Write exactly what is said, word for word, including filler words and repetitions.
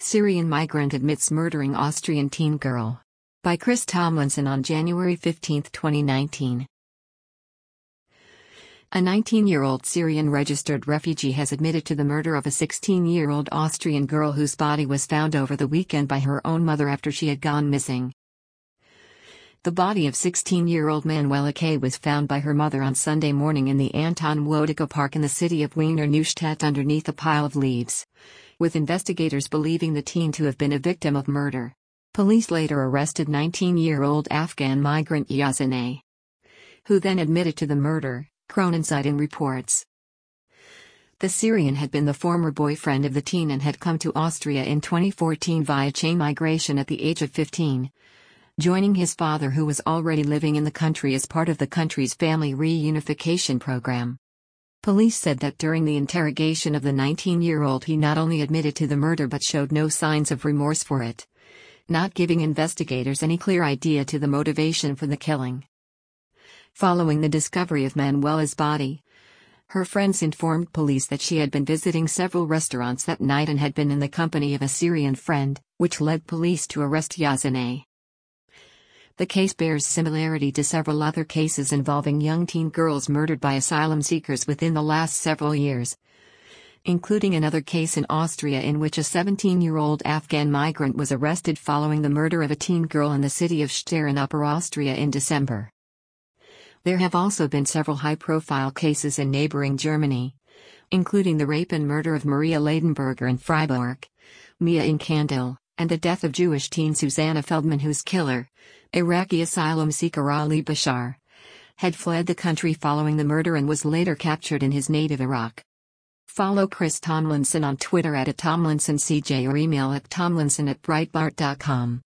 Syrian migrant admits murdering Austrian teen girl. By Chris Tomlinson on January fifteenth, twenty nineteen. A nineteen-year-old Syrian registered refugee has admitted to the murder of a sixteen-year-old Austrian girl whose body was found over the weekend by her own mother after she had gone missing. The body of sixteen-year-old Manuela K. was found by her mother on Sunday morning in the Anton Wojtyła Park in the city of Wiener Neustadt underneath a pile of leaves, with investigators believing the teen to have been a victim of murder. Police later arrested nineteen-year-old Afghan migrant Yazan A., who then admitted to the murder, Kronenzeitung reports. The Syrian had been the former boyfriend of the teen and had come to Austria in twenty fourteen via chain migration at the age of fifteen, joining his father who was already living in the country as part of the country's family reunification program. Police said that during the interrogation of the nineteen-year-old he not only admitted to the murder but showed no signs of remorse for it, not giving investigators any clear idea to the motivation for the killing. Following the discovery of Manuela's body, her friends informed police that she had been visiting several restaurants that night and had been in the company of a Syrian friend, which led police to arrest Yazan A. The case bears similarity to several other cases involving young teen girls murdered by asylum seekers within the last several years, including another case in Austria in which a seventeen-year-old Afghan migrant was arrested following the murder of a teen girl in the city of Steyr in Upper Austria in December. There have also been several high-profile cases in neighboring Germany, including the rape and murder of Maria Leidenberger in Freiburg, Mia in Kandil, and the death of Jewish teen Susanna Feldman, whose killer, Iraqi asylum seeker Ali Bashar, had fled the country following the murder and was later captured in his native Iraq. Follow Chris Tomlinson on Twitter at Tomlinson C J or email at tomlinson at breitbart dot com.